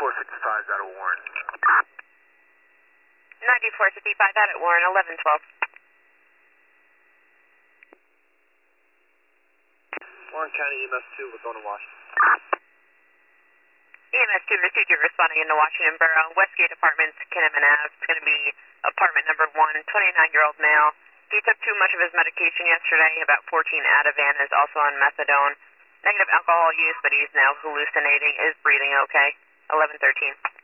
9455 out of Warren. 9455 out at Warren, 1112. Warren County EMS 2, we're going to Washington. EMS 2 received you responding into Washington Borough. Westgate Apartments, Kinnaman Ave. It's going to be apartment number 1, 29-year-old male. He took too much of his medication yesterday, about 14 Ativan, is also on methadone. Negative alcohol use, but he's now hallucinating. Is breathing okay? 1113.